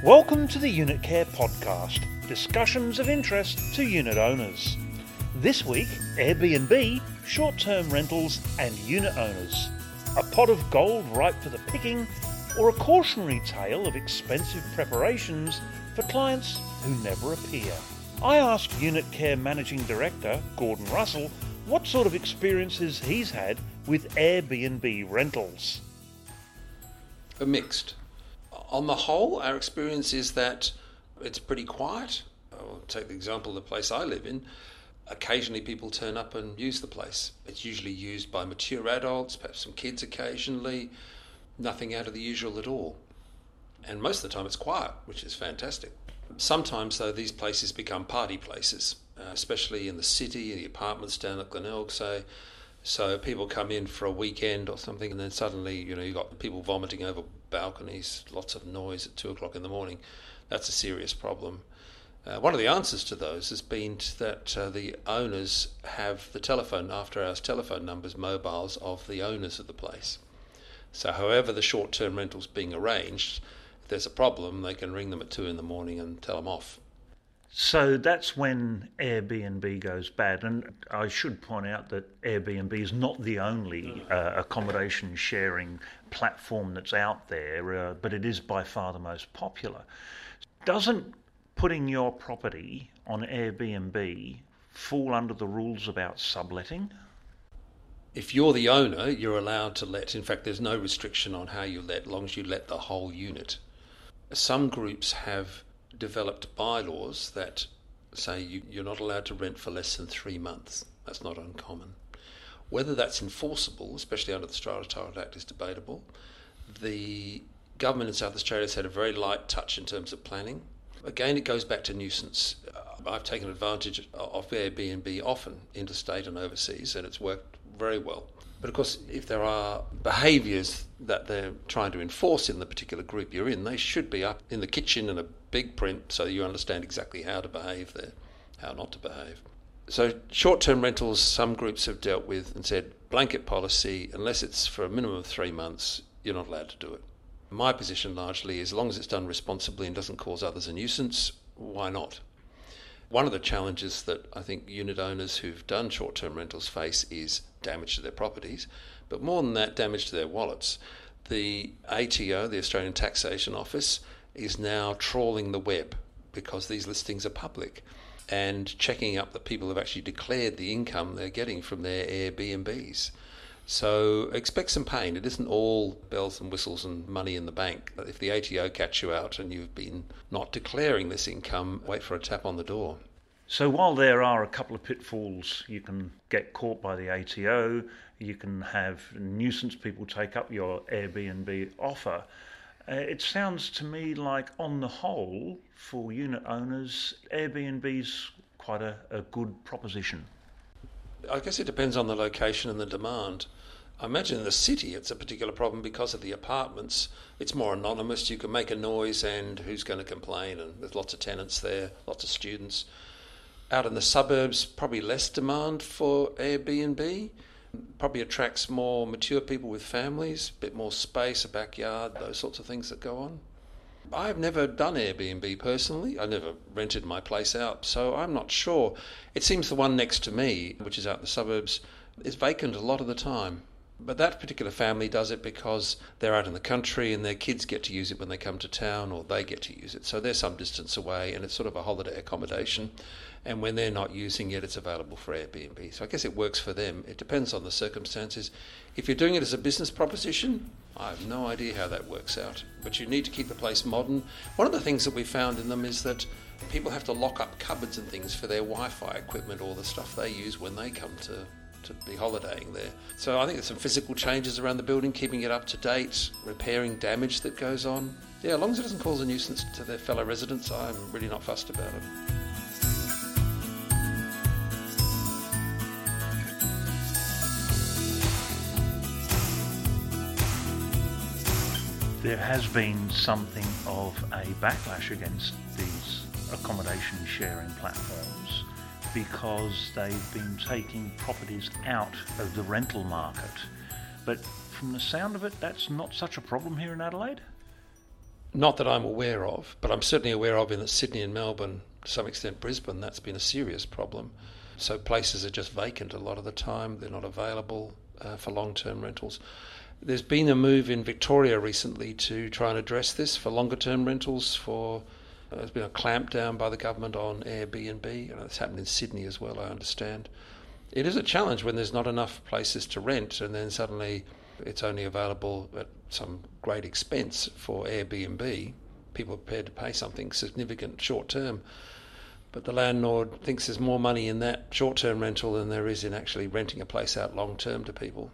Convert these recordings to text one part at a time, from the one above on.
Welcome to the Unit Care Podcast, discussions of interest to unit owners. This week, Airbnb, short-term rentals and unit owners. A pot of gold ripe for the picking, or a cautionary tale of expensive preparations for clients who never appear. I asked Unit Care Managing Director Gordon Russell what sort of experiences he's had with Airbnb rentals. Mixed. On the whole, our experience is that it's pretty quiet. I'll take the example of the place I live in. Occasionally people turn up and use the place. It's usually used by mature adults, perhaps some kids occasionally. Nothing out of the usual at all. And most of the time it's quiet, which is fantastic. Sometimes, though, these places become party places, especially in the city, the apartments down at Glenelg, say. So people come in for a weekend or something, and then suddenly, you've got people vomiting over balconies, lots of noise at 2 o'clock in the morning. That's a serious problem. One of the answers to those has been that the owners have the telephone, after-hours telephone numbers, mobiles of the owners of the place. So however the short-term rental's being arranged, if there's a problem, they can ring them at 2 in the morning and tell them off. So that's when Airbnb goes bad. And I should point out that Airbnb is not the only accommodation sharing platform that's out there, but it is by far the most popular. Doesn't putting your property on Airbnb fall under the rules about subletting? If you're the owner, you're allowed to let. In fact, there's no restriction on how you let, as long as you let the whole unit. Some groups have developed bylaws that say you're not allowed to rent for less than 3 months. That's not uncommon. Whether that's enforceable, especially under the Strata Title Act, is debatable. The government in South Australia has had a very light touch in terms of planning. Again, it goes back to nuisance. I've taken advantage of Airbnb often, interstate and overseas, and it's worked very well. But of course, if there are behaviours that they're trying to enforce in the particular group you're in, they should be up in the kitchen in a big print so you understand exactly how to behave there, how not to behave. So short-term rentals, some groups have dealt with and said, blanket policy, unless it's for a minimum of 3 months, you're not allowed to do it. My position largely is, as long as it's done responsibly and doesn't cause others a nuisance, why not? One of the challenges that I think unit owners who've done short-term rentals face is damage to their properties, but more than that, damage to their wallets. The ATO, the Australian Taxation Office, is now trawling the web because these listings are public and checking up that people have actually declared the income they're getting from their Airbnbs. So expect some pain. It isn't all bells and whistles and money in the bank. If the ATO catch you out and you've been not declaring this income, wait for a tap on the door. So while there are a couple of pitfalls, you can get caught by the ATO, you can have nuisance people take up your Airbnb offer. It sounds to me like, on the whole, for unit owners, Airbnb's quite a good proposition. I guess it depends on the location and the demand. I imagine in the city it's a particular problem because of the apartments. It's more anonymous, you can make a noise and who's going to complain, and there's lots of tenants there, lots of students. Out in the suburbs, probably less demand for Airbnb. Probably attracts more mature people with families, a bit more space, a backyard, those sorts of things that go on. I've never done Airbnb personally. I never rented my place out, so I'm not sure. It seems the one next to me, which is out in the suburbs, is vacant a lot of the time. But that particular family does it because they're out in the country and their kids get to use it when they come to town, or they get to use it. So they're some distance away and it's sort of a holiday accommodation. And when they're not using it, it's available for Airbnb. So I guess it works for them. It depends on the circumstances. If you're doing it as a business proposition, I have no idea how that works out. But you need to keep the place modern. One of the things that we found in them is that people have to lock up cupboards and things for their Wi-Fi equipment or the stuff they use when they come to be holidaying there. So I think there's some physical changes around the building, keeping it up to date, repairing damage that goes on. Yeah, as long as it doesn't cause a nuisance to their fellow residents, I'm really not fussed about it. There has been something of a backlash against these accommodation sharing platforms because they've been taking properties out of the rental market. But from the sound of it, that's not such a problem here in Adelaide? Not that I'm aware of, but I'm certainly aware of in that Sydney and Melbourne, to some extent Brisbane, that's been a serious problem. So places are just vacant a lot of the time. They're not available for long-term rentals. There's been a move in Victoria recently to try and address this for longer-term rentals. There's been a clampdown by the government on Airbnb. It's happened in Sydney as well, I understand. It is a challenge when there's not enough places to rent and then suddenly it's only available at some great expense for Airbnb. People are prepared to pay something significant short-term. But the landlord thinks there's more money in that short-term rental than there is in actually renting a place out long-term to people.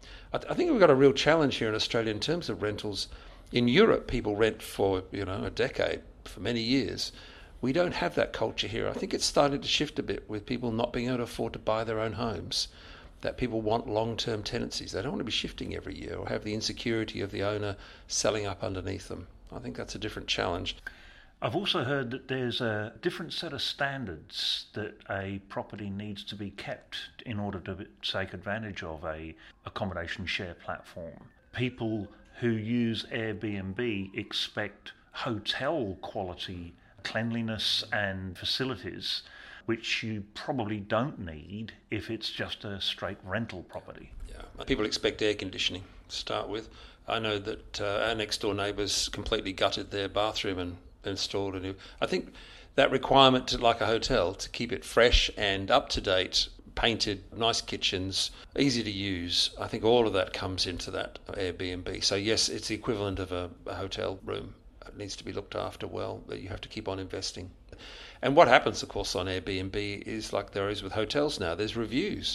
I think we've got a real challenge here in Australia in terms of rentals. In Europe, people rent for a decade, for many years. We don't have that culture here. I think it's started to shift a bit with people not being able to afford to buy their own homes, that people want long-term tenancies. They don't want to be shifting every year or have the insecurity of the owner selling up underneath them. I think that's a different challenge. I've also heard that there's a different set of standards that a property needs to be kept in order to take advantage of a accommodation share platform. People who use Airbnb expect hotel quality cleanliness and facilities, which you probably don't need if it's just a straight rental property. Yeah, people expect air conditioning to start with. I know that our next door neighbours completely gutted their bathroom and installed a new. I think that requirement to, like a hotel, to keep it fresh and up to date, painted, nice kitchens, easy to use. I think all of that comes into that Airbnb. So yes, it's the equivalent of a hotel room. It needs to be looked after well, but you have to keep on investing. And what happens, of course, on Airbnb is like there is with hotels now, there's reviews.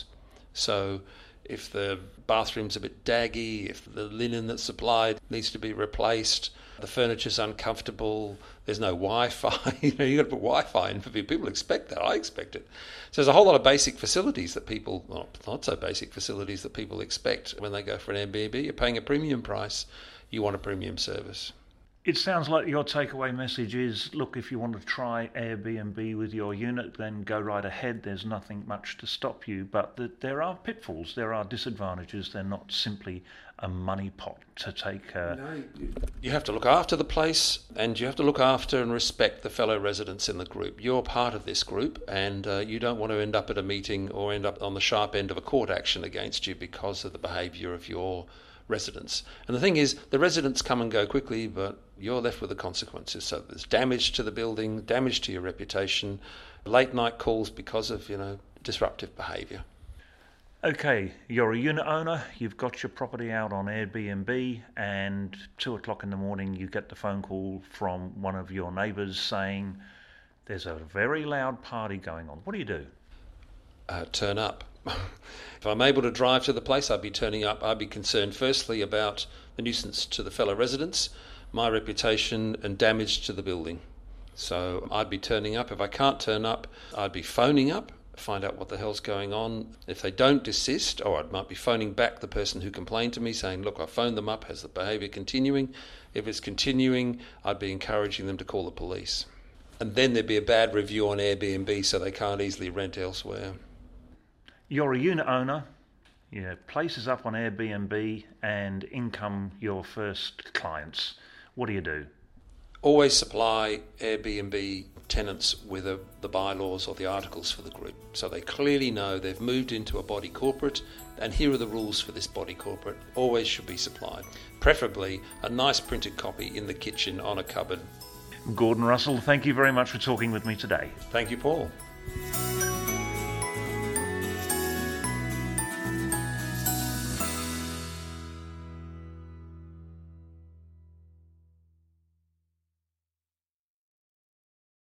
So if the bathroom's a bit daggy, if the linen that's supplied needs to be replaced, the furniture's uncomfortable, there's no Wi-Fi, you've got to put Wi-Fi in for people. People expect that. I expect it. So there's a whole lot of basic facilities that people, well, not so basic facilities that people expect when they go for an Airbnb. You're paying a premium price, you want a premium service. It sounds like your takeaway message is, look, if you want to try Airbnb with your unit, then go right ahead. There's nothing much to stop you, but there are pitfalls, there are disadvantages. They're not simply a money pot to take. No, you have to look after the place, and you have to look after and respect the fellow residents in the group. You're part of this group, and you don't want to end up at a meeting or end up on the sharp end of a court action against you because of the behaviour of your residents. And the thing is, the residents come and go quickly, but you're left with the consequences. So there's damage to the building, damage to your reputation, late night calls because of, disruptive behaviour. Okay, you're a unit owner, you've got your property out on Airbnb, and 2:00 in the morning you get the phone call from one of your neighbours saying there's a very loud party going on. What do you do? Turn up. If I'm able to drive to the place, I'd be turning up. I'd be concerned firstly about the nuisance to the fellow residents, my reputation and damage to the building. So I'd be turning up. If I can't turn up, I'd be phoning up, find out what the hell's going on. If they don't desist, or I might be phoning back the person who complained to me saying, look, I phoned them up, has the behaviour continuing? If it's continuing, I'd be encouraging them to call the police. And then there'd be a bad review on Airbnb so they can't easily rent elsewhere. You're a unit owner, your place is up on Airbnb, and in come your first clients. What do you do? Always supply Airbnb tenants with the bylaws or the articles for the group. So they clearly know they've moved into a body corporate, and here are the rules for this body corporate. Always should be supplied. Preferably a nice printed copy in the kitchen on a cupboard. Gordon Russell, thank you very much for talking with me today. Thank you, Paul.